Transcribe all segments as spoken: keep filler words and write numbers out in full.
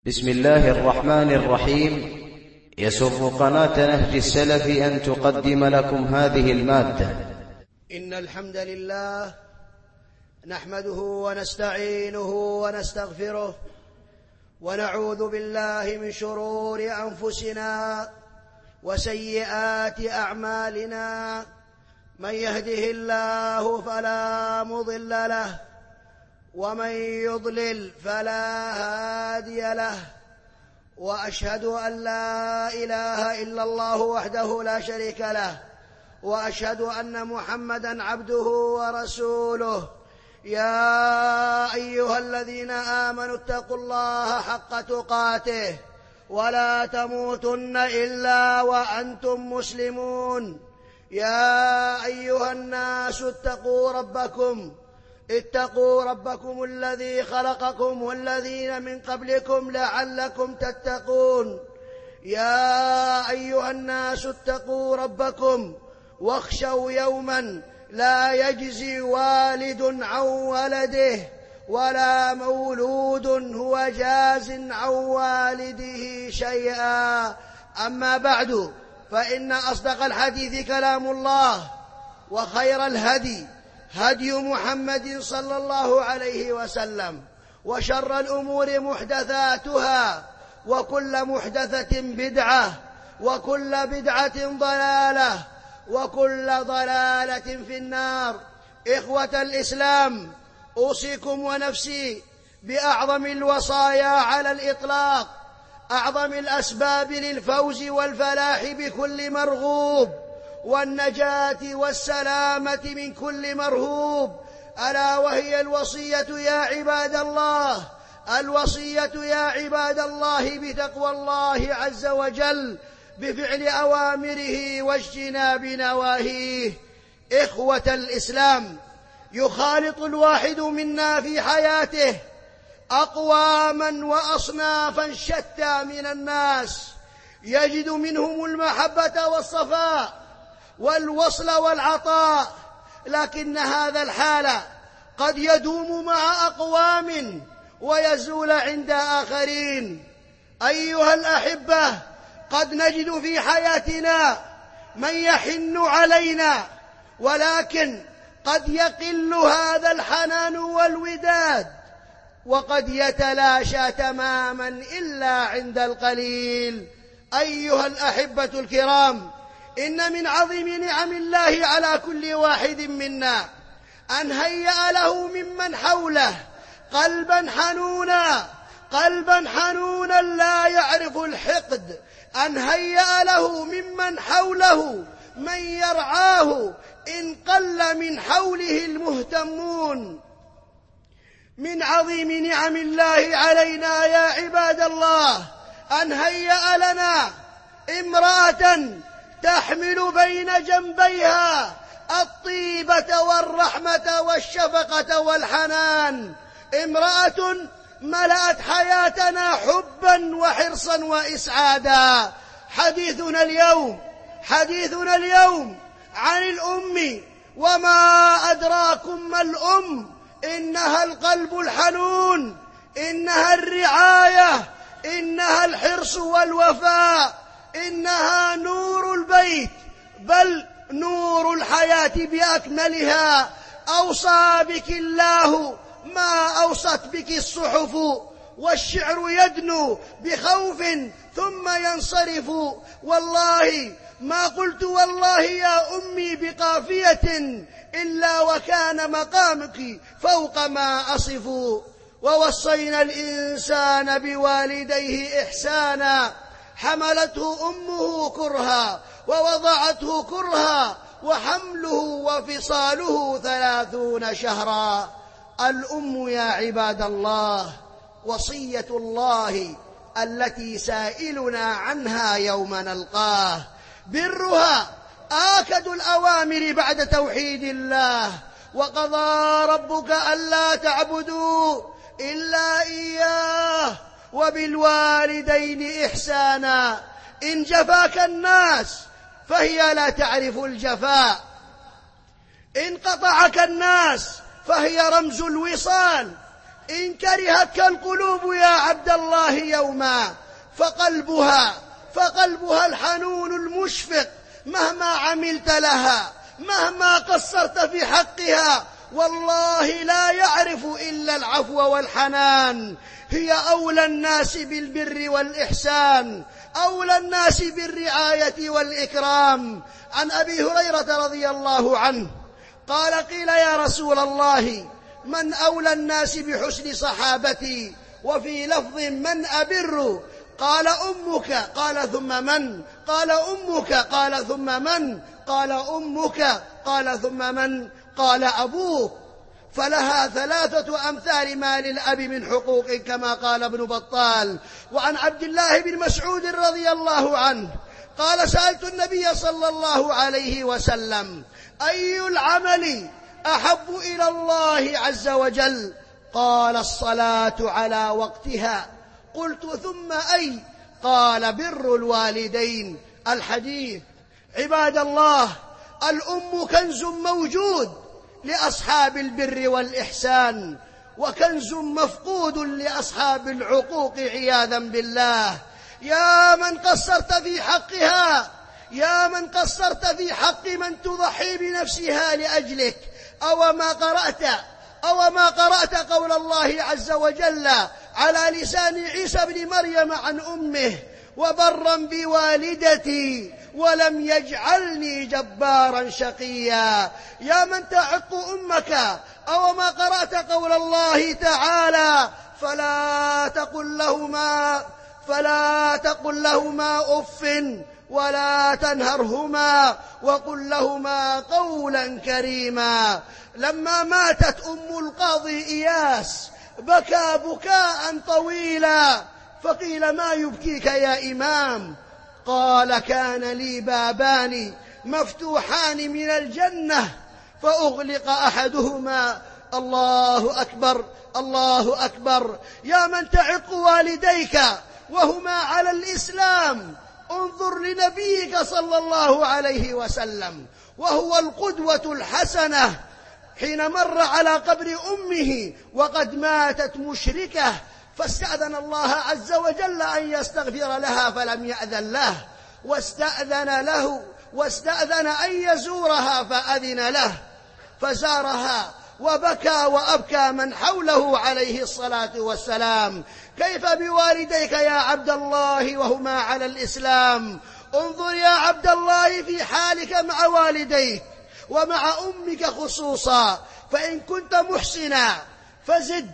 بسم الله الرحمن الرحيم. يسر قناة نهج السلف أن تقدم لكم هذه المادة. إن الحمد لله نحمده ونستعينه ونستغفره ونعوذ بالله من شرور أنفسنا وسيئات أعمالنا. من يهده الله فلا مضل له ومن يضلل فلا هادي له، وأشهد أن لا إله إلا الله وحده لا شريك له، وأشهد أن محمدًا عبده ورسوله. يا أيها الذين آمنوا اتقوا الله حق تقاته ولا تموتن إلا وأنتم مسلمون. يا أيها الناس اتقوا ربكم اتقوا ربكم الذي خلقكم والذين من قبلكم لعلكم تتقون. يا أيها الناس اتقوا ربكم واخشوا يوما لا يجزي والد عن ولده ولا مولود هو جاز عن والده شيئا. أما بعد، فإن أصدق الحديث كلام الله، وخير الهدي هدي محمد صلى الله عليه وسلم، وشر الأمور محدثاتها، وكل محدثة بدعة، وكل بدعة ضلالة، وكل ضلالة في النار. إخوة الإسلام، أوصيكم ونفسي بأعظم الوصايا على الإطلاق، أعظم الأسباب للفوز والفلاح بكل مرغوب والنجاة والسلامة من كل مرهوب، ألا وهي الوصية يا عباد الله الوصية يا عباد الله بتقوى الله عز وجل، بفعل أوامره واجتناب نواهيه. إخوة الإسلام، يخالط الواحد منا في حياته أقواما وأصنافا شتى من الناس، يجد منهم المحبة والصفاء والوصل والعطاء، لكن هذا الحال قد يدوم مع أقوام ويزول عند آخرين. أيها الأحبة، قد نجد في حياتنا من يحن علينا، ولكن قد يقل هذا الحنان والوداد، وقد يتلاشى تماما إلا عند القليل. أيها الأحبة الكرام، إن من عظيم نعم الله على كل واحد منا أن هيأ له ممن حوله قلبا حنونا قلبا حنونا لا يعرف الحقد، أن هيأ له ممن حوله من يرعاه إن قل من حوله المهتمون. من عظيم نعم الله علينا يا عباد الله أن هيأ لنا امرأة تحمل بين جنبيها الطيبة والرحمة والشفقة والحنان، امرأة ملأت حياتنا حبا وحرصا وإسعادا. حديثنا اليوم حديثنا اليوم عن الأم، وما أدراكم ما الأم؟ إنها القلب الحنون، إنها الرعاية، إنها الحرص والوفاء، إنها نور البيت، بل نور الحياة بأكملها. أوصى بك الله ما أوصت بك الصحف، والشعر يدنو بخوف ثم ينصرف. والله ما قلت والله يا أمي بقافية إلا وكان مقامك فوق ما أصف. ووصينا الإنسان بوالديه إحسانا، حملته أمه كرها ووضعته كرها، وحمله وفصاله ثلاثون شهرا. الأم يا عباد الله وصية الله التي سائلنا عنها يوم نلقاه. برها آكد الأوامر بعد توحيد الله، وقضى ربك ألا تعبدوا إلا إياه وبالوالدين إحسانا. إن جفاك الناس فهي لا تعرف الجفاء، إن قطعك الناس فهي رمز الوصال. إن كرهتك القلوب يا عبد الله يوما فقلبها فقلبها الحنون المشفق مهما عملت لها، مهما قصرت في حقها، والله لا يعرف إلا العفو والحنان. هي أولى الناس بالبر والإحسان، أولى الناس بالرعاية والإكرام. عن أبي هريرة رضي الله عنه قال: قيل يا رسول الله من أولى الناس بحسن صحابتي؟ وفي لفظ من أبر؟ قال أمك. قال ثم من؟ قال أمك. قال ثم من؟ قال أمك. قال ثم من؟ قال أبوك. فلها ثلاثة أمثال ما للأب من حقوق كما قال ابن بطال. وعن عبد الله بن مسعود رضي الله عنه قال: سألت النبي صلى الله عليه وسلم: أي العمل أحب إلى الله عز وجل؟ قال: الصلاة على وقتها. قلت: ثم أي؟ قال: بر الوالدين. الحديث. عباد الله، الأم كنز موجود لأصحاب البر والإحسان، وكنز مفقود لأصحاب العقوق عياذا بالله. يا من قصرت في حقها، يا من قصرت في حق من تضحي بنفسها لأجلك، أو ما قرأت أو ما قرأت قول الله عز وجل على لسان عيسى بن مريم عن أمه: وبرا بوالدتي ولم يجعلني جبارا شقيا. يا من تعق أمك، أو ما قرأت قول الله تعالى: فلا تقل لهما فلا تقل لهما أف ولا تنهرهما وقل لهما قولا كريما. لما ماتت أم القاضي إياس بكى بكاء طويلا، فقيل: ما يبكيك يا إمام؟ قال: كان لي بابان مفتوحان من الجنة فأغلق أحدهما. الله أكبر، الله أكبر. يا من تعق والديك وهما على الإسلام، انظر لنبيك صلى الله عليه وسلم وهو القدوة الحسنة، حين مر على قبر أمه وقد ماتت مشركة، فاستأذن الله عز وجل أن يستغفر لها فلم يأذن له، واستأذن له واستأذن أن يزورها فأذن له، فزارها وبكى وأبكى من حوله عليه الصلاة والسلام. كيف بوالديك يا عبد الله وهما على الإسلام؟ انظر يا عبد الله في حالك مع والديك ومع أمك خصوصا، فإن كنت محسنا فزد،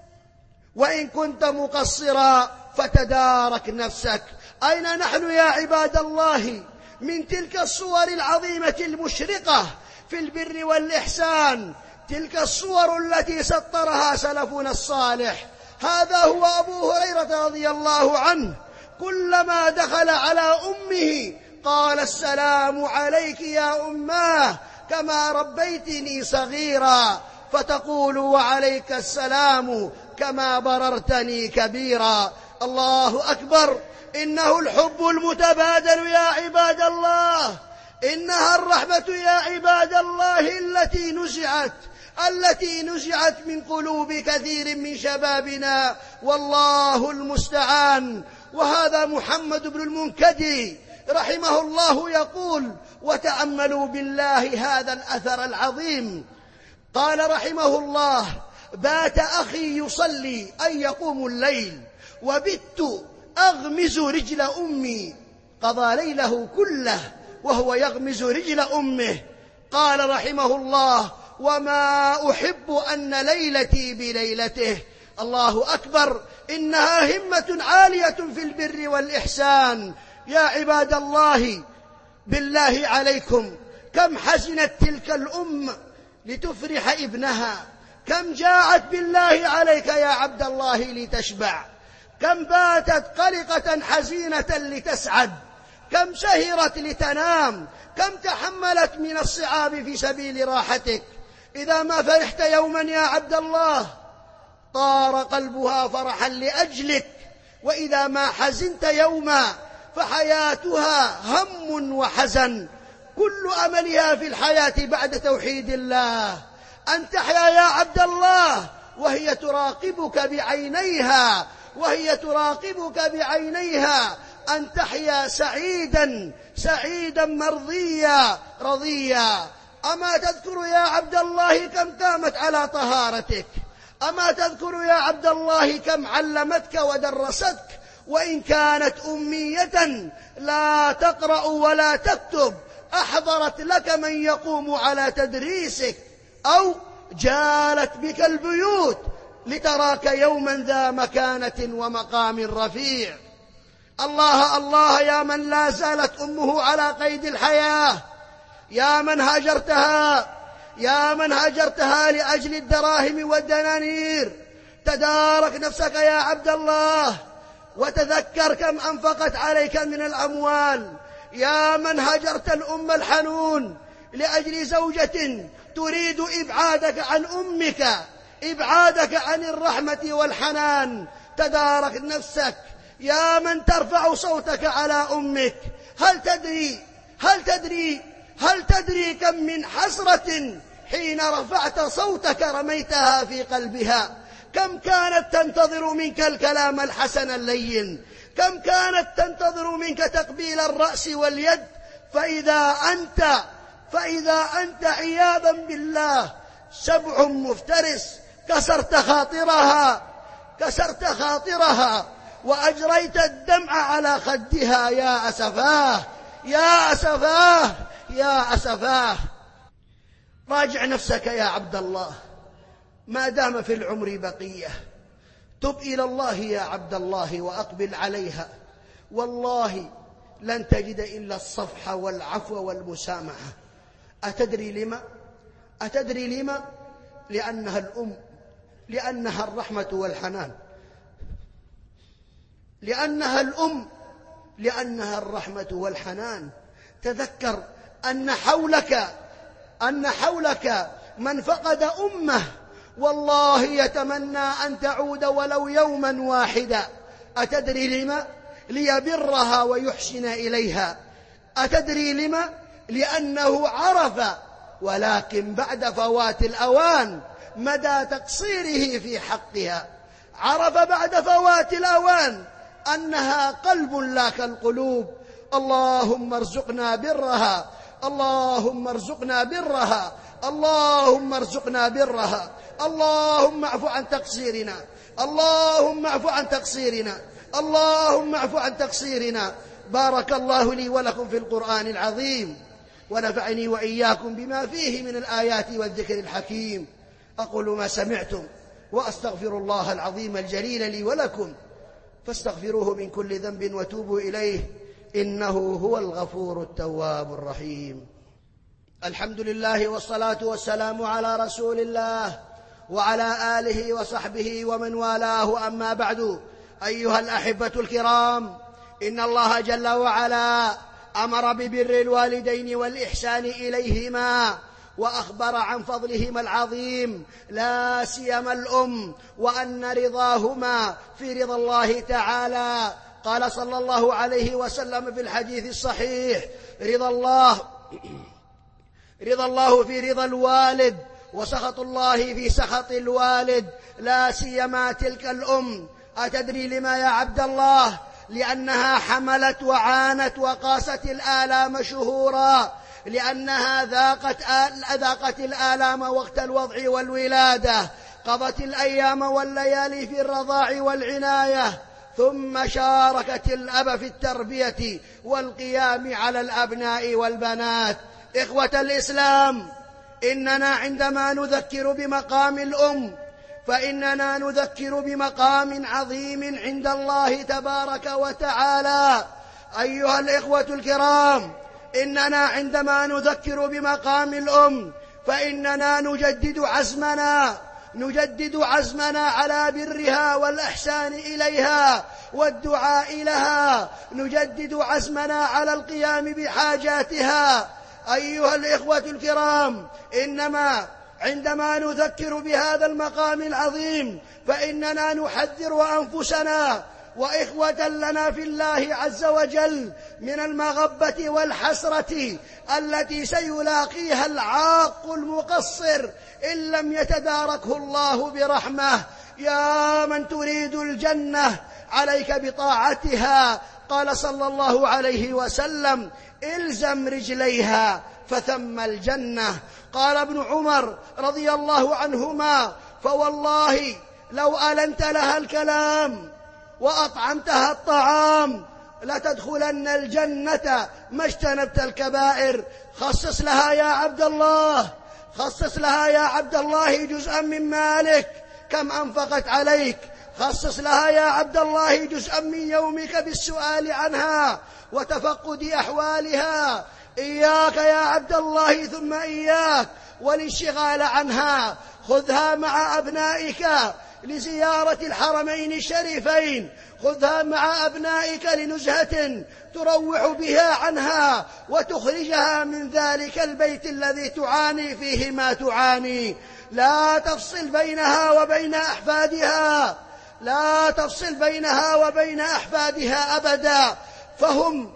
وإن كنت مقصرا فتدارك نفسك. أين نحن يا عباد الله من تلك الصور العظيمة المشرقة في البر والإحسان؟ تلك الصور التي سطرها سلفنا الصالح. هذا هو أبو هريرة رضي الله عنه، كلما دخل على أمه قال: السلام عليك يا أماه، كما ربيتني صغيرا، فتقول: وعليك السلام، كما بررتني كبيرا. الله أكبر. إنه الحب المتبادل يا عباد الله، إنها الرحمة يا عباد الله التي نزعت التي نزعت من قلوب كثير من شبابنا، والله المستعان. وهذا محمد بن المنكدر رحمه الله يقول: وتأملوا بالله هذا الأثر العظيم. قال رحمه الله: بات أخي يصلي أي يقوم الليل، وبت أغمز رجل أمي. قضى ليله كله وهو يغمز رجل أمه. قال رحمه الله: وما أحب أن ليلتي بليلته. الله أكبر. إنها همة عالية في البر والإحسان. يا عباد الله، بالله عليكم، كم حزنت تلك الأم لتفرح ابنها، كم جاعت بالله عليك يا عبد الله لتشبع، كم باتت قلقة حزينة لتسعد، كم سهرت لتنام، كم تحملت من الصعاب في سبيل راحتك. إذا ما فرحت يوما يا عبد الله طار قلبها فرحا لأجلك، وإذا ما حزنت يوما فحياتها هم وحزن. كل أملها في الحياة بعد توحيد الله أن تحيا يا عبد الله وهي تراقبك بعينيها وهي تراقبك بعينيها أن تحيا سعيدا سعيدا مرضيا رضيا. أما تذكر يا عبد الله كم قامت على طهارتك؟ أما تذكر يا عبد الله كم علمتك ودرستك وإن كانت أمية لا تقرأ ولا تكتب؟ أحضرت لك من يقوم على تدريسك أو جالت بك البيوت لتراك يوما ذا مكانة ومقام رفيع. الله الله يا من لا زالت أمه على قيد الحياة، يا من هاجرتها يا من هاجرتها لأجل الدراهم والدنانير، تدارك نفسك يا عبد الله وتذكر كم أنفقت عليك من الأموال. يا من هاجرت الأم الحنون لأجل زوجة تريد إبعادك عن أمك، إبعادك عن الرحمة والحنان، تدارك نفسك. يا من ترفع صوتك على أمك، هل تدري هل تدري هل تدري كم من حسرة حين رفعت صوتك رميتها في قلبها؟ كم كانت تنتظر منك الكلام الحسن اللين، كم كانت تنتظر منك تقبيل الرأس واليد، فإذا أنت فإذا أنت عياذا بالله سبع مفترس كسرت خاطرها كسرت خاطرها وأجريت الدمع على خدها. يا أسفاه يا أسفاه يا أسفاه. راجع نفسك يا عبد الله ما دام في العمر بقية، تب إلى الله يا عبد الله وأقبل عليها، والله لن تجد إلا الصفح والعفو والمسامحة. أتدري لما؟ أتدري لما؟ لأنها الأم، لأنها الرحمة والحنان، لأنها الأم، لأنها الرحمة والحنان. تذكر أن حولك أن حولك من فقد أمه والله يتمنى أن تعود ولو يوما واحدا. أتدري لما؟ ليبرها ويحسن إليها. أتدري لما؟ لأنه عرف ولكن بعد فوات الأوان مدى تقصيره في حقها، عرف بعد فوات الأوان أنها قلب لا كالقلوب. اللهم ارزقنا برها، اللهم ارزقنا برها، اللهم ارزقنا برها. اللهم اعف عن تقصيرنا، اللهم اعف عن تقصيرنا، اللهم اعف عن تقصيرنا. بارك الله لي ولكم في القرآن العظيم، ونفعني وإياكم بما فيه من الآيات والذكر الحكيم. أقول ما سمعتم وأستغفر الله العظيم الجليل لي ولكم، فاستغفروه من كل ذنب وتوبوا إليه إنه هو الغفور التواب الرحيم. الحمد لله والصلاة والسلام على رسول الله وعلى آله وصحبه ومن والاه. أما بعد، أيها الأحبة الكرام، إن الله جل وعلا أمر ببر الوالدين والإحسان إليهما، وأخبر عن فضلهما العظيم لا سيما الأم، وأن رضاهما في رضا الله تعالى. قال صلى الله عليه وسلم في الحديث الصحيح: رضا الله رضا الله في رضا الوالد، وسخط الله في سخط الوالد، لا سيما تلك الأم. أتدري لما يا عبد الله؟ لأنها حملت وعانت وقاست الآلام شهورا، لأنها ذاقت, آل ذاقت الآلام وقت الوضع والولادة، قضت الأيام والليالي في الرضاع والعناية، ثم شاركت الأب في التربية والقيام على الأبناء والبنات. إخوة الإسلام، إننا عندما نذكر بمقام الأم فإننا نذكر بمقام عظيم عند الله تبارك وتعالى. أيها الإخوة الكرام، إننا عندما نذكر بمقام الأم فإننا نجدد عزمنا نجدد عزمنا على برها والإحسان إليها والدعاء لها، نجدد عزمنا على القيام بحاجاتها. أيها الإخوة الكرام، إنما عندما نذكر بهذا المقام العظيم فإننا نحذر أنفسنا وإخوة لنا في الله عز وجل من المغبة والحسرة التي سيلاقيها العاق المقصر إن لم يتداركه الله برحمة. يا من تريد الجنة عليك بطاعتها. قال صلى الله عليه وسلم: إلزم رجليها فثم الجنة. قال ابن عمر رضي الله عنهما: فوالله لو ألنت لها الكلام وأطعمتها الطعام لتدخلن الجنة ما اجتنبت الكبائر. خصص لها يا عبد الله، خصص لها يا عبد الله جزءا من مالك كم أنفقت عليك. خصص لها يا عبد الله جزءا من يومك بالسؤال عنها وتفقد أحوالها. إياك يا عبد الله ثم إياك والانشغال عنها. خذها مع أبنائك لزيارة الحرمين الشريفين، خذها مع أبنائك لنزهة تروح بها عنها وتخرجها من ذلك البيت الذي تعاني فيه ما تعاني. لا تفصل بينها وبين أحفادها، لا تفصل بينها وبين أحفادها أبدا، فهم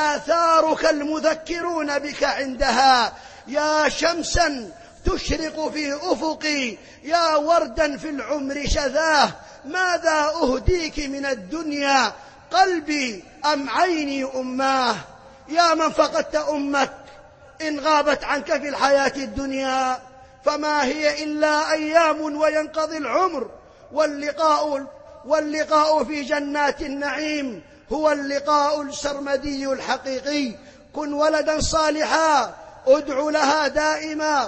آثارك المذكرون بك عندها. يا شمسا تشرق في أفقي، يا وردا في العمر شذاه، ماذا أهديك من الدنيا؟ قلبي أم عيني أماه. يا من فقدت أمك إن غابت عنك في الحياة الدنيا فما هي إلا أيام وينقضي العمر، واللقاء واللقاء في جنات النعيم هو اللقاء السرمدي الحقيقي. كن ولدا صالحا، ادع لها دائما،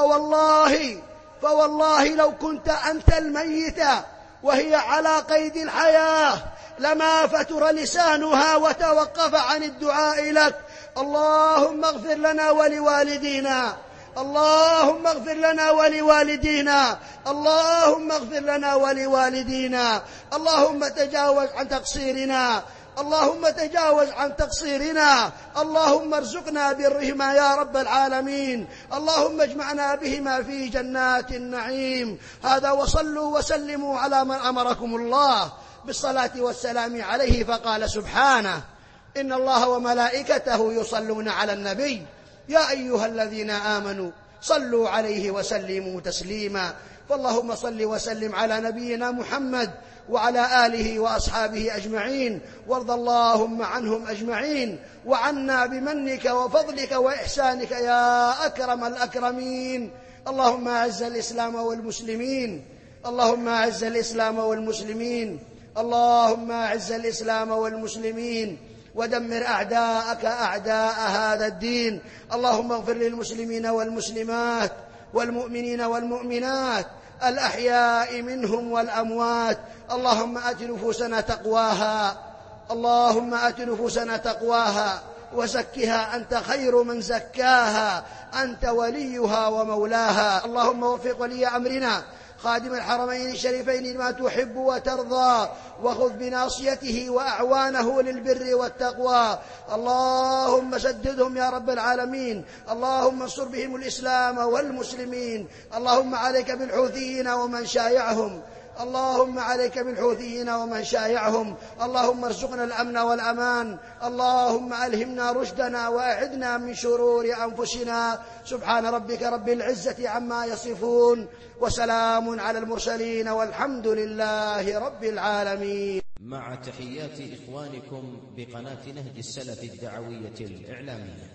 فوالله فوالله لو كنت أنت الميت وهي على قيد الحياة لما فتر لسانها وتوقف عن الدعاء لك. اللهم اغفر لنا ولوالدينا، اللهم اغفر لنا ولوالدينا، اللهم اغفر لنا ولوالدينا، اللهم تجاوز عن تقصيرنا، اللهم تجاوز عن تقصيرنا، اللهم ارزقنا برهما يا رب العالمين، اللهم اجمعنا بهما في جنات النعيم. هذا وصلوا وسلموا على من أمركم الله بالصلاة والسلام عليه فقال سبحانه: إن الله وملائكته يصلون على النبي يا أيها الذين آمنوا صلوا عليه وسلموا تسليما. فاللهم صل وسلم على نبينا محمد وعلى آله وأصحابه أجمعين، وارض اللهم عنهم أجمعين، وعنا بمنك وفضلك وإحسانك يا أكرم الأكرمين. اللهم أعز الإسلام والمسلمين، اللهم أعز الإسلام والمسلمين، اللهم أعز الإسلام والمسلمين، ودمر أعداءك أعداء هذا الدين. اللهم اغفر للمسلمين والمسلمات والمؤمنين والمؤمنات الأحياء منهم والأموات. اللهم آت نفوسنا تقواها، اللهم آت نفوسنا تقواها وزكها أنت خير من زكاها، أنت وليها ومولاها. اللهم وفق ولي أمرنا خادم الحرمين الشريفين لما تحب وترضى، وخذ بناصيته وأعوانه للبر والتقوى. اللهم سددهم يا رب العالمين، اللهم انصر بهم الإسلام والمسلمين. اللهم عليك بالحوثيين ومن شايعهم، اللهم عليك بالحوثيين ومن شايعهم. اللهم ارزقنا الأمن والأمان، اللهم ألهمنا رشدنا وأعذنا من شرور أنفسنا. سبحان ربك رب العزة عما يصفون، وسلام على المرسلين، والحمد لله رب العالمين. مع تحيات إخوانكم بقناة نهج السلف الدعوية الإعلامية.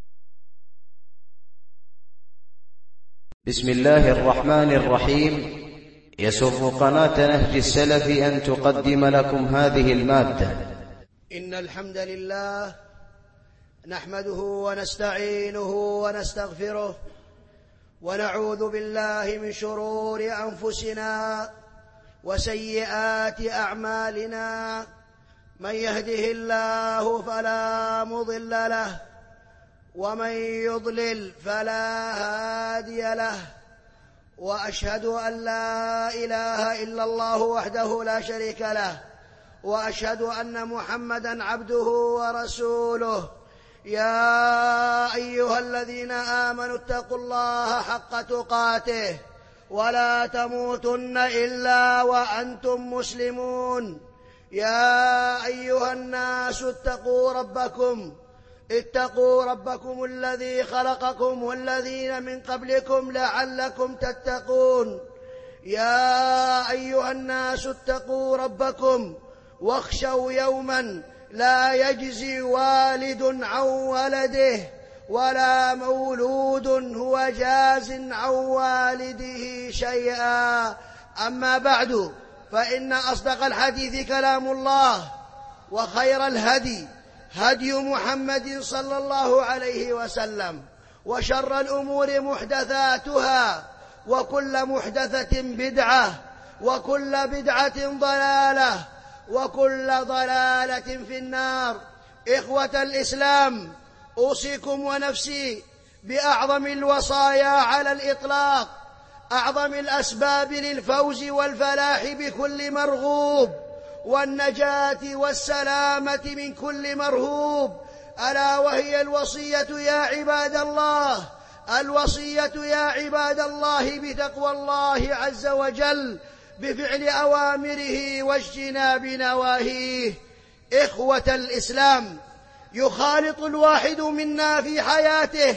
بسم الله الرحمن الرحيم. يسر قناة نهج السلف أن تقدم لكم هذه المادة. إن الحمد لله نحمده ونستعينه ونستغفره، ونعوذ بالله من شرور أنفسنا وسيئات أعمالنا. من يهده الله فلا مضل له، ومن يضلل فلا هادي له، وأشهد أن لا إله إلا الله وحده لا شريك له، وأشهد أن محمدًا عبده ورسوله. يا أيها الذين آمنوا اتقوا الله حق تقاته ولا تموتن إلا وأنتم مسلمون. يا أيها الناس اتقوا ربكم اتقوا ربكم الذي خلقكم والذين من قبلكم لعلكم تتقون. يا أيها الناس اتقوا ربكم واخشوا يوما لا يجزي والد عن ولده ولا مولود هو جاز عن والده شيئا. أما بعد، فإن أصدق الحديث كلام الله، وخير الهدي هدي محمد صلى الله عليه وسلم، وشر الأمور محدثاتها، وكل محدثة بدعة، وكل بدعة ضلالة، وكل ضلالة في النار. إخوة الإسلام، أوصيكم ونفسي بأعظم الوصايا على الإطلاق، أعظم الأسباب للفوز والفلاح بكل مرغوب، والنجاة والسلامة من كل مرهوب، ألا وهي الوصية يا عباد الله، الوصية يا عباد الله بتقوى الله عز وجل، بفعل أوامره واجتناب نواهيه. إخوة الإسلام، يخالط الواحد منا في حياته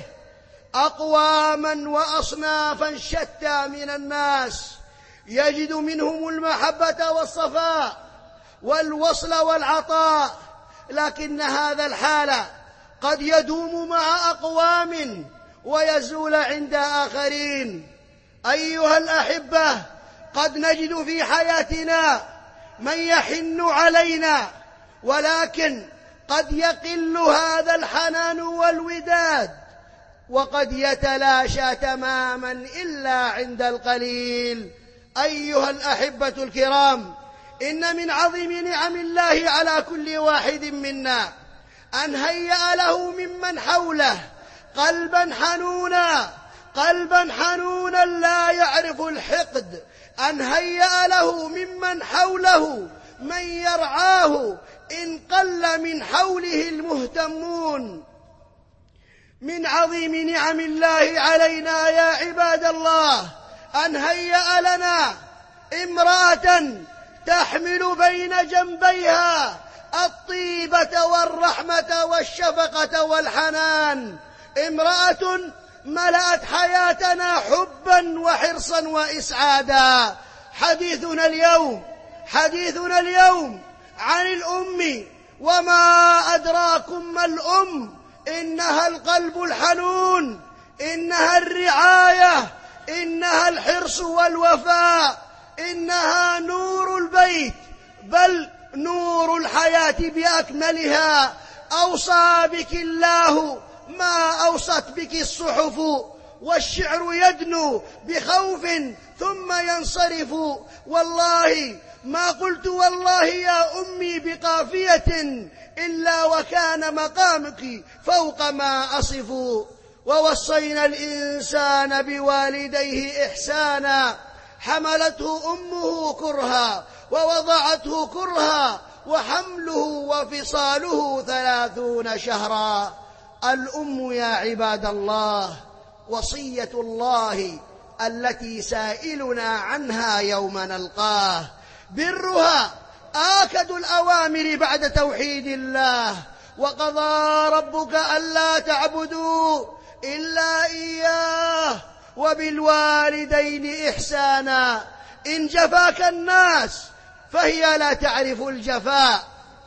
أقواما وأصنافا شتى من الناس، يجد منهم المحبة والصفاء والوصل والعطاء، لكن هذا الحال قد يدوم مع أقوام ويزول عند آخرين. أيها الأحبة، قد نجد في حياتنا من يحن علينا، ولكن قد يقل هذا الحنان والوداد، وقد يتلاشى تماما إلا عند القليل. أيها الأحبة الكرام، إن من عظيم نعم الله على كل واحد منا أن هيأ له ممن حوله قلبا حنونا، قلبا حنونا لا يعرف الحقد، أن هيأ له ممن حوله من يرعاه إن قل من حوله المهتمون. من عظيم نعم الله علينا يا عباد الله أن هيأ لنا امرأة تحمل بين جنبيها الطيبة والرحمة والشفقة والحنان، امرأة ملأت حياتنا حبا وحرصا وإسعادا. حديثنا اليوم حديثنا اليوم عن الأم، وما أدراكم ما الأم؟ إنها القلب الحنون، إنها الرعاية، إنها الحرص والوفاء، إنها نور البيت، بل نور الحياة بأكملها. أوصى بك الله ما أوصت بك الصحف، والشعر يدنو بخوف ثم ينصرف. والله ما قلت والله يا أمي بقافية إلا وكان مقامك فوق ما أصف. ووصينا الإنسان بوالديه إحسانا، حملته أمه كرها ووضعته كرها، وحمله وفصاله ثلاثون شهرا. الأم يا عباد الله وصية الله التي سائلنا عنها يوم نلقاه، برها آكد الأوامر بعد توحيد الله. وقضى ربك ألا تعبدوا إلا إياه وبالوالدين إحسانا. إن جفاك الناس فهي لا تعرف الجفاء،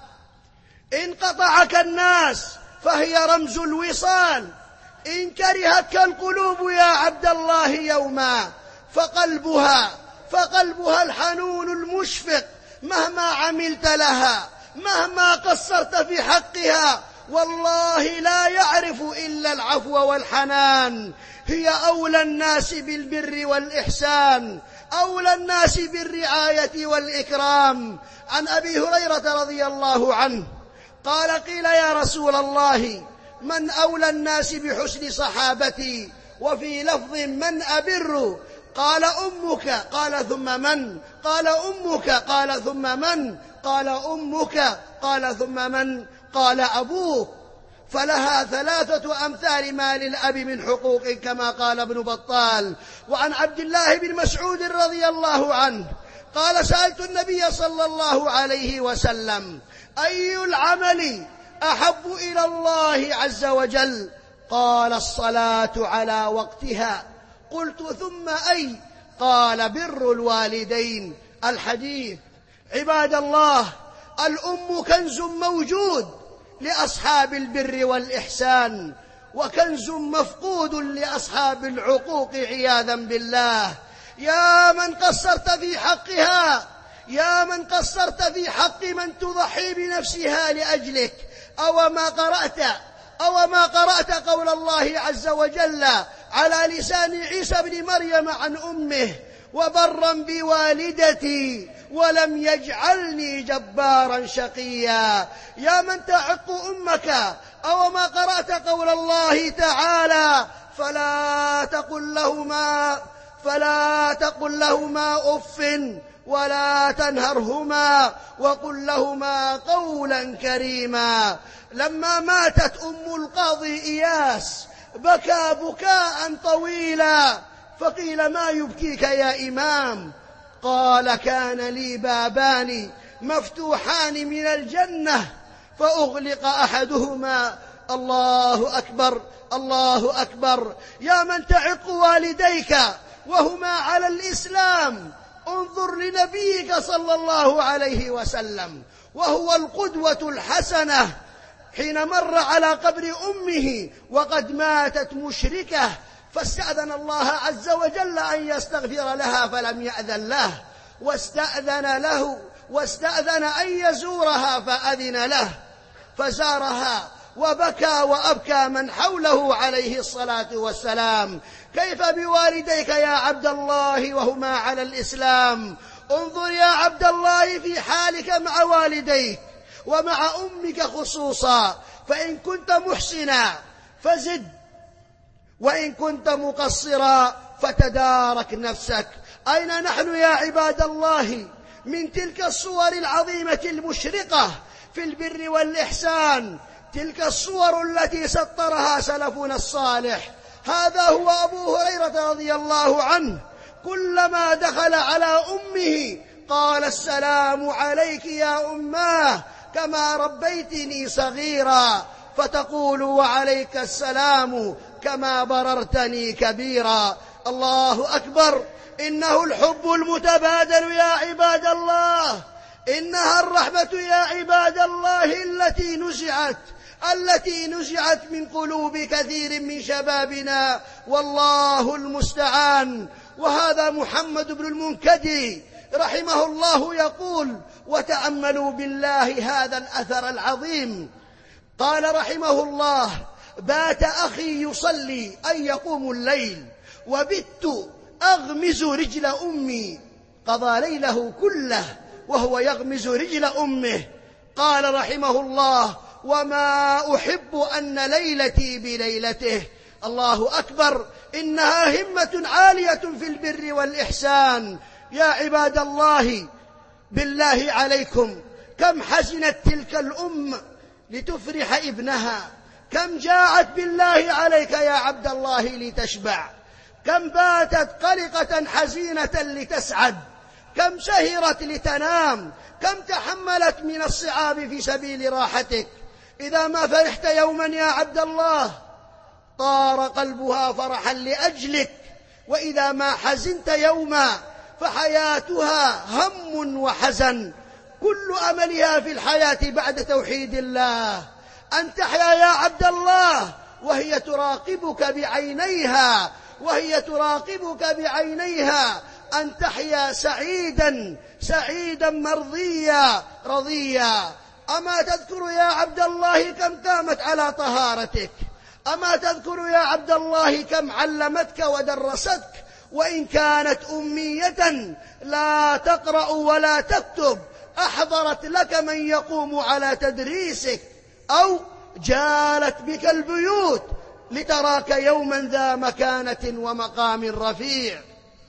إن قطعك الناس فهي رمز الوصال، إن كرهتك القلوب يا عبد الله يوما فقلبها فقلبها الحنون المشفق، مهما عملت لها، مهما قصرت في حقها، والله لا يعرف إلا العفو والحنان. هي أولى الناس بالبر والإحسان، أولى الناس بالرعاية والإكرام. عن أبي هريرة رضي الله عنه قال: قيل يا رسول الله من أولى الناس بحسن صحابتي؟ وفي لفظ من أبر؟ قال أمك. قال ثم من؟ قال أمك. قال ثم من؟ قال أمك. قال ثم من؟ قال أبوك. فلها ثلاثة أمثال ما للأب من حقوق كما قال ابن بطال. وعن عبد الله بن مسعود رضي الله عنه قال سألت النبي صلى الله عليه وسلم أي العمل أحب إلى الله عز وجل؟ قال الصلاة على وقتها. قلت ثم أي؟ قال بر الوالدين. الحديث. عباد الله، الأم كنز موجود لأصحاب البر والإحسان، وكنز مفقود لأصحاب العقوق عياذا بالله. يا من قصرت في حقها، يا من قصرت في حق من تضحي بنفسها لأجلك، أو ما قرأت أو ما قرأت قول الله عز وجل على لسان عيسى بن مريم عن أمه: وبرا بوالدتي ولم يجعلني جبارا شقيا. يا من تعق أمك، أو ما قرأت قول الله تعالى: فلا تقل لهما فلا تقل لهما أف ولا تنهرهما وقل لهما قولا كريما. لما ماتت أم القاضي إياس بكى بكاء طويلا، فقيل: ما يبكيك يا إمام؟ قال: كان لي بابان مفتوحان من الجنة فأغلق أحدهما. الله أكبر، الله أكبر. يا من تعق والديك وهما على الإسلام، انظر لنبيك صلى الله عليه وسلم وهو القدوة الحسنة، حين مر على قبر أمه وقد ماتت مشركة، فاستأذن الله عز وجل أن يستغفر لها فلم يأذن له، واستأذن له واستأذن أن يزورها فأذن له، فزارها وبكى وأبكى من حوله عليه الصلاة والسلام. كيف بوالديك يا عبد الله وهما على الإسلام؟ انظر يا عبد الله في حالك مع والديك ومع أمك خصوصا، فإن كنت محسنا فزد، وإن كنت مقصرا فتدارك نفسك. أين نحن يا عباد الله من تلك الصور العظيمة المشرقة في البر والإحسان، تلك الصور التي سطرها سلفنا الصالح؟ هذا هو أبو هريرة رضي الله عنه، كلما دخل على أمه قال: السلام عليك يا أماه كما ربيتني صغيرا، فتقول: وعليك السلام كما بررتني كبيرا. الله أكبر. إنه الحب المتبادل يا عباد الله، إنها الرحمة يا عباد الله التي نزعت التي نزعت من قلوب كثير من شبابنا، والله المستعان. وهذا محمد بن المنكدر رحمه الله يقول، وتأملوا بالله هذا الأثر العظيم، قال رحمه الله: بات أخي يصلي أي يقوم الليل، وبت أغمز رجل أمي، قضى ليله كله وهو يغمز رجل أمه. قال رحمه الله: وما أحب أن ليلتي بليلته. الله أكبر. إنها همة عالية في البر والإحسان. يا عباد الله، بالله عليكم، كم حزنت تلك الأم لتفرح ابنها، كم جاعت بالله عليك يا عبد الله لتشبع، كم باتت قلقة حزينة لتسعد، كم سهرت لتنام، كم تحملت من الصعاب في سبيل راحتك. إذا ما فرحت يوما يا عبد الله طار قلبها فرحا لأجلك، وإذا ما حزنت يوما فحياتها هم وحزن، كل أملها في الحياة بعد توحيد الله أن تحيا يا عبد الله وهي تراقبك بعينيها وهي تراقبك بعينيها أن تحيا سعيدا سعيدا مرضيا رضيا. أما تذكر يا عبد الله كم قامت على طهارتك؟ أما تذكر يا عبد الله كم علمتك ودرستك، وإن كانت أمية لا تقرأ ولا تكتب أحضرت لك من يقوم على تدريسك، أو جالت بك البيوت لتراك يوما ذا مكانة ومقام رفيع.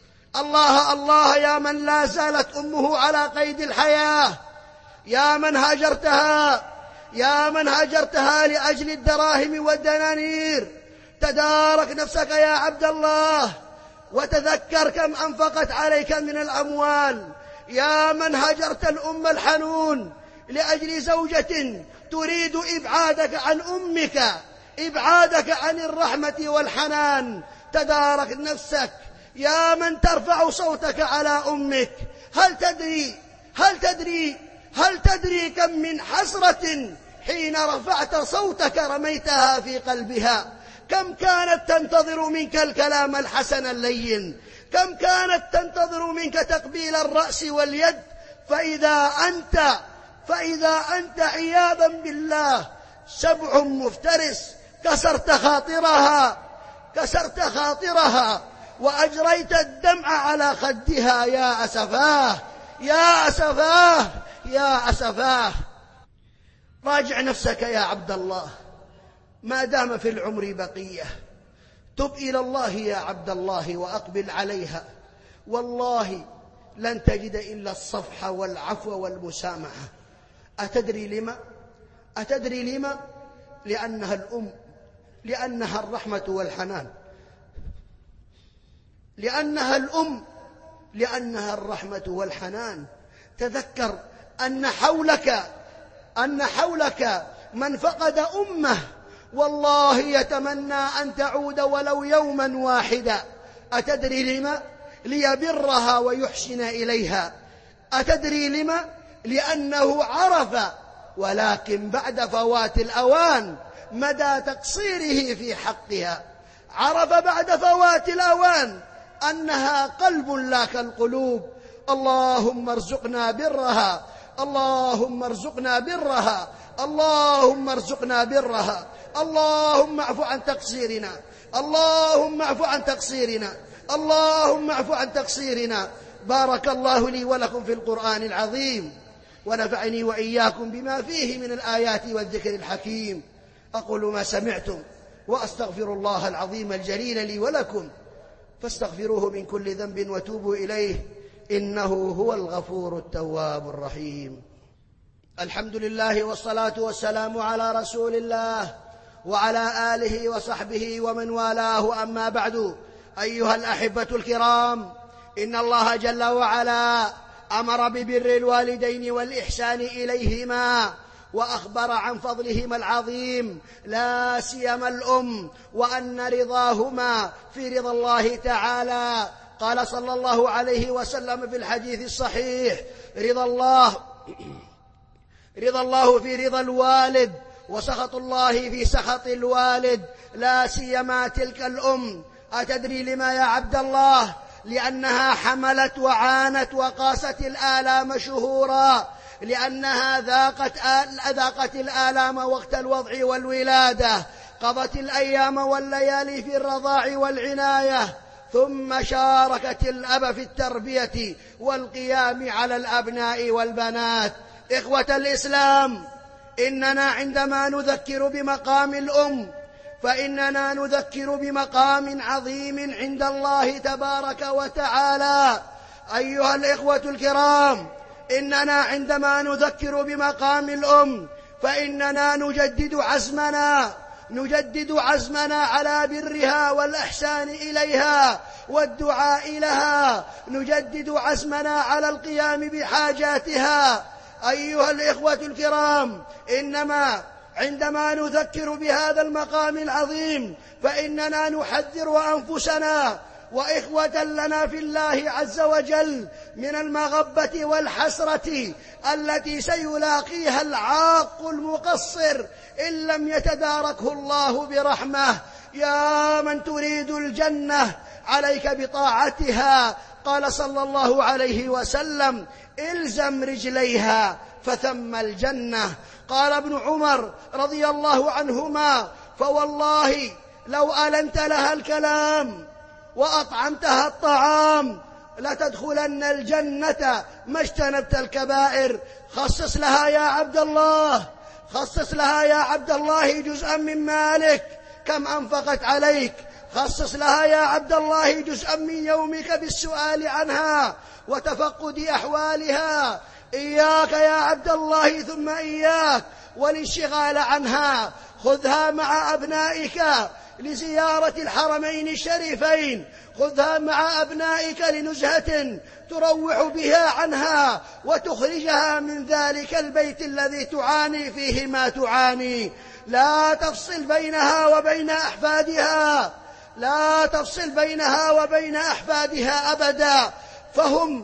الله الله يا من لا زالت أمه على قيد الحياة، يا من هاجرتها يا من هاجرتها لأجل الدراهم والدنانير، تدارك نفسك يا عبد الله وتذكر كم أنفقت عليك من الأموال. يا من هجرت الأم الحنون لأجل زوجة تريد إبعادك عن أمك، إبعادك عن الرحمة والحنان، تدارك نفسك. يا من ترفع صوتك على أمك، هل تدري هل تدري هل تدري كم من حسرة حين رفعت صوتك رميتها في قلبها؟ كم كانت تنتظر منك الكلام الحسن اللين، كم كانت تنتظر منك تقبيل الرأس واليد، فإذا أنت فإذا أنت عياذا بالله سبع مفترس كسرت خاطرها كسرت خاطرها وأجريت الدمع على خدها. يا أسفاه يا أسفاه يا أسفاه. راجع نفسك يا عبد الله ما دام في العمر بقية، تب إلى الله يا عبد الله وأقبل عليها، والله لن تجد إلا الصفح والعفو والمسامحة. أتدري لما؟ أتدري لما؟ لأنها الأم، لأنها الرحمة والحنان، لأنها الأم، لأنها الرحمة والحنان. تذكر أن حولك أن حولك من فقد أمه والله يتمنى أن تعود ولو يوما واحدا. أتدري لما؟ ليبرها ويحسن إليها. أتدري لما؟ لأنه عرف، ولكن بعد فوات الأوان، مدى تقصيره في حقها. عرف بعد فوات الأوان أنها قلب لا كالقلوب. اللهم ارزقنا برها، اللهم ارزقنا برها، اللهم ارزقنا برها. اللهم اعف عن تقصيرنا، اللهم اعف عن تقصيرنا، اللهم اعف عن تقصيرنا. بارك الله لي ولكم في القرآن العظيم، ونفعني وإياكم بما فيه من الآيات والذكر الحكيم. أقول ما سمعتم وأستغفر الله العظيم الجليل لي ولكم، فاستغفروه من كل ذنب وتوبوا إليه، إنه هو الغفور التواب الرحيم. الحمد لله والصلاة والسلام على رسول الله وعلى آله وصحبه ومن والاه، أما بعد. أيها الأحبة الكرام، إن الله جل وعلا أمر ببر الوالدين والإحسان إليهما، وأخبر عن فضلهما العظيم، لا سيما الأم، وأن رضاهما في رضا الله تعالى. قال صلى الله عليه وسلم في الحديث الصحيح: رضا الله رضا الله في رضا الوالد، وسخط الله في سخط الوالد، لا سيما تلك الأم. أتدري لما يا عبد الله؟ لأنها حملت وعانت وقاست الآلام شهورا، لأنها ذاقت, آل ذاقت الآلام وقت الوضع والولادة، قضت الأيام والليالي في الرضاع والعناية، ثم شاركت الأب في التربية والقيام على الأبناء والبنات. إخوة الإسلام، إننا عندما نذكر بمقام الأم فإننا نذكر بمقام عظيم عند الله تبارك وتعالى. أيها الإخوة الكرام، إننا عندما نذكر بمقام الأم فإننا نجدد عزمنا نجدد عزمنا على برها والإحسان إليها والدعاء لها، نجدد عزمنا على القيام بحاجاتها. أيها الإخوة الكرام، إنما عندما نذكر بهذا المقام العظيم فإننا نحذر أنفسنا وإخوة لنا في الله عز وجل من المغبة والحسرة التي سيلاقيها العاق المقصر إن لم يتداركه الله برحمة. يا من تريد الجنة عليك بطاعتها. قال صلى الله عليه وسلم: إلزم رجليها فثم الجنة. قال ابن عمر رضي الله عنهما: فوالله لو ألنت لها الكلام وأطعمتها الطعام لتدخلن الجنة ما اجتنبت الكبائر. خصص لها يا عبد الله، خصص لها يا عبد الله جزءا من مالك. كم أنفقت عليك؟ خصص لها يا عبد الله جزءا من يومك بالسؤال عنها وتفقد أحوالها. إياك يا عبد الله ثم إياك والانشغال عنها. خذها مع أبنائك لزيارة الحرمين الشريفين، خذها مع أبنائك لنزهة تروح بها عنها وتخرجها من ذلك البيت الذي تعاني فيه ما تعاني. لا تفصل بينها وبين أحفادها، لا تفصل بينها وبين أحفادها أبدا، فهم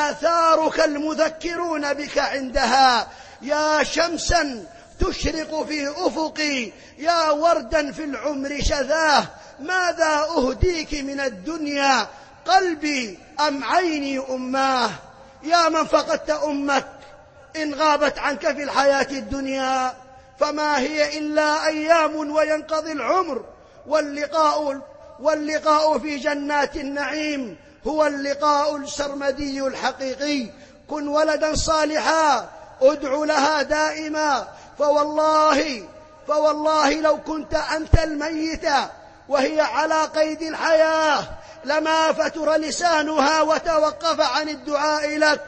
آثارك المذكرون بك عندها. يا شمسا تشرق في أفقي، يا وردا في العمر شذاه، ماذا أهديك من الدنيا، قلبي أم عيني أماه. يا من فقدت أمك إن غابت عنك في الحياة الدنيا فما هي إلا أيام وينقضي العمر، واللقاء, واللقاء في جنات النعيم هو اللقاء السرمدي الحقيقي. كن ولدا صالحا، ادع لها دائما، فوالله فوالله لو كنت أنت الميت وهي على قيد الحياة لما فتر لسانها وتوقف عن الدعاء لك.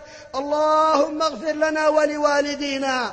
اللهم اغفر لنا ولوالدينا،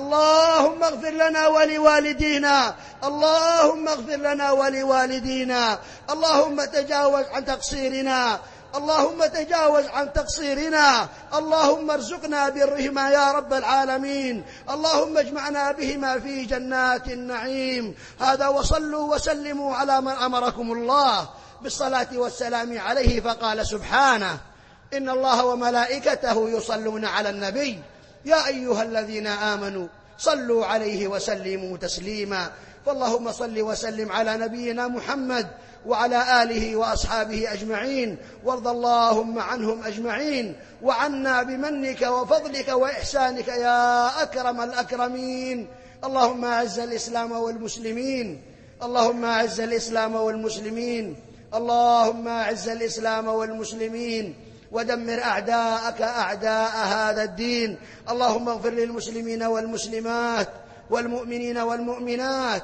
اللهم اغفر لنا ولوالدينا، اللهم اغفر لنا ولوالدينا، اللهم تجاوز عن تقصيرنا، اللهم تجاوز عن تقصيرنا، اللهم ارزقنا برهما يا رب العالمين، اللهم اجمعنا بهما في جنات النعيم. هذا وصلوا وسلموا على من أمركم الله بالصلاة والسلام عليه، فقال سبحانه: إن الله وملائكته يصلون على النبي يا أيها الذين آمنوا صلوا عليه وسلموا تسليما. فاللهم صل وسلم على نبينا محمد وعلى آله وأصحابه أجمعين، وارض اللهم عنهم أجمعين، وعنا بمنك وفضلك وإحسانك يا أكرم الأكرمين. اللهم أعز الإسلام والمسلمين، اللهم أعز الإسلام والمسلمين، اللهم أعز الإسلام والمسلمين، ودمر أعداءك أعداء هذا الدين. اللهم اغفر للمسلمين والمسلمات والمؤمنين والمؤمنات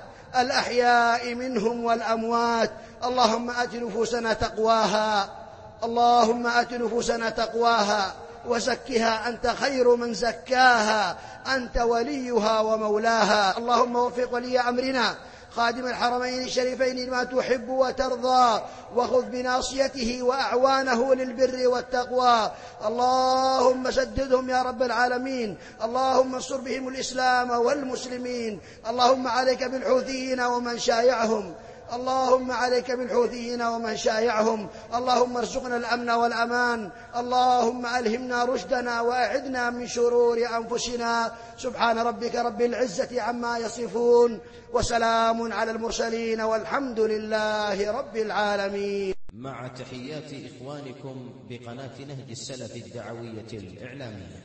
الأحياء منهم والأموات. اللهم آت نفوسنا تقواها، اللهم آت نفوسنا تقواها وزكها أنت خير من زكاها، أنت وليها ومولاها. اللهم وفق ولي أمرنا خادم الحرمين الشريفين لما تحب وترضى، وخذ بناصيته وأعوانه للبر والتقوى. اللهم سددهم يا رب العالمين، اللهم انصر بهم الإسلام والمسلمين. اللهم عليك بالحوثيين ومن شايعهم، اللهم عليك بالحوثيين ومن شايعهم. اللهم ارزقنا الأمن والأمان، اللهم ألهمنا رشدنا وأعذنا من شرور أنفسنا. سبحان ربك رب العزة عما يصفون، وسلام على المرسلين، والحمد لله رب العالمين. مع تحيات إخوانكم بقناة نهج السلف الدعوية الإعلامية.